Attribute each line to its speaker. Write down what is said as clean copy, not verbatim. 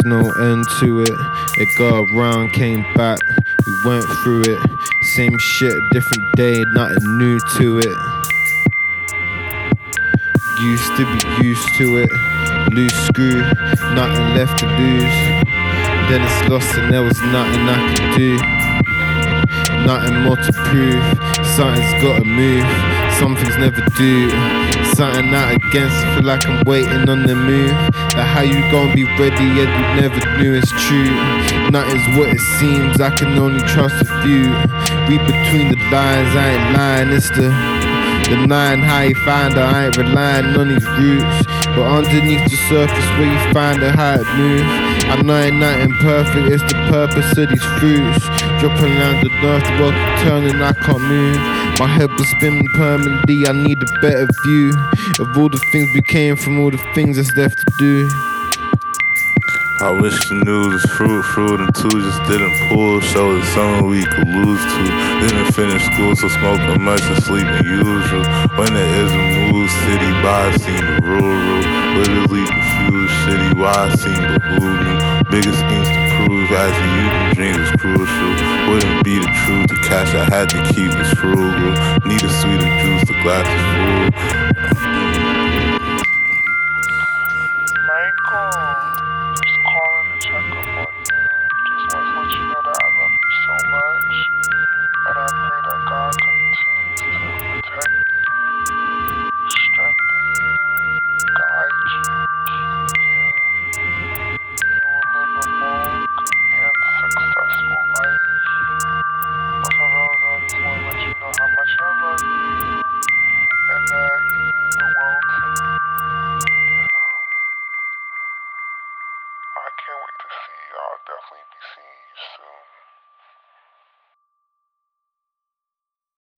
Speaker 1: no end to it. It got around, came back, we went through it. Same shit, different day, nothing new to it. Used to be used to it. Loose screw, nothing left to lose. Then it's lost and there was nothing I could do. Nothing more to prove. Something's gotta move. Some things never do. Something out against, feel like I'm waiting on the move. Like how you gonna be ready yet you never knew it's true. Nothing's what it seems, I can only trust a few. Read between the lines, I ain't lying, it's the nine, how you find her, I ain't relying on these roots. But underneath the surface where you find her, how it moves. I know ain't nothing perfect, it's the purpose of these fruits. Dropping around the north, the world keep turning, I can't move. My head was spinning permanently, I need a better view of all the things we came from, all the things that's left to do.
Speaker 2: I wish the news was fruit and two just didn't pull. Show it's something we could lose to. Didn't finish school, so smoking much and sleeping usual. When there is a move, city by seem the rural. Literally confused, city wide seem the who knew. Biggest schemes to prove, as a youth and dreams was crucial. Wouldn't be the truth, the cash I had to keep was frugal. Need a sweeter juice, the glass is full.
Speaker 3: Michael, just calling to check up on you. Just want to let you know that I love you so much. And I pray that God continues to protect you, strengthen you, guide you, keep you. You will live a long and successful life. But for those, I just want to let you know how much I love you and that you mean the world to me. And I can't wait to see you. I'll definitely be seeing you soon.